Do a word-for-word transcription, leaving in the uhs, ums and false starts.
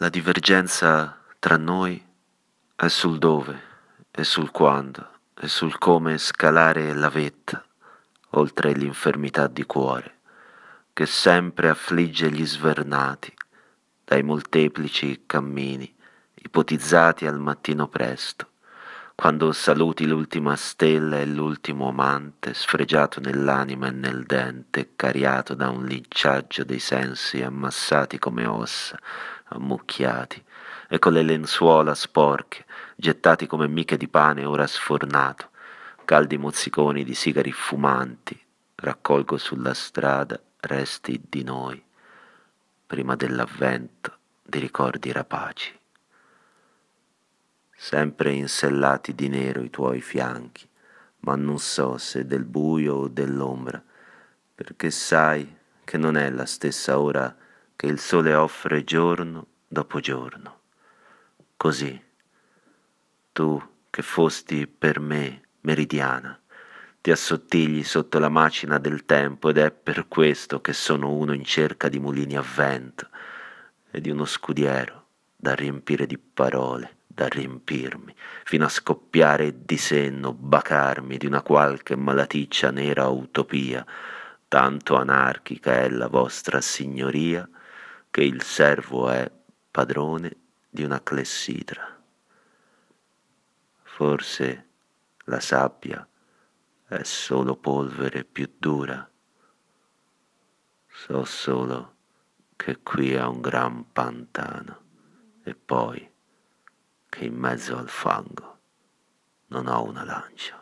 La divergenza tra noi è sul dove e sul quando e sul come scalare la vetta oltre l'infermità di cuore che sempre affligge gli svernati dai molteplici cammini ipotizzati al mattino presto, quando saluti l'ultima stella e l'ultimo amante sfregiato nell'anima e nel dente, cariato da un linciaggio dei sensi ammassati come ossa, ammucchiati, e con le lenzuola sporche, gettati come miche di pane ora sfornato, caldi mozziconi di sigari fumanti, raccolgo sulla strada resti di noi, prima dell'avvento di ricordi rapaci. Sempre insellati di nero i tuoi fianchi, ma non so se del buio o dell'ombra, perché sai che non è la stessa ora che il sole offre giorno dopo giorno. Così, tu che fosti per me meridiana, ti assottigli sotto la macina del tempo ed è per questo che sono uno in cerca di mulini a vento e di uno scudiero da riempire di parole, da riempirmi, fino a scoppiare di senno, bacarmi di una qualche malaticcia nera utopia, tanto anarchica è la vostra signoria che il servo è padrone di una clessidra. Forse la sabbia è solo polvere più dura. So solo che qui è un gran pantano e poi che in mezzo al fango non ho una lancia.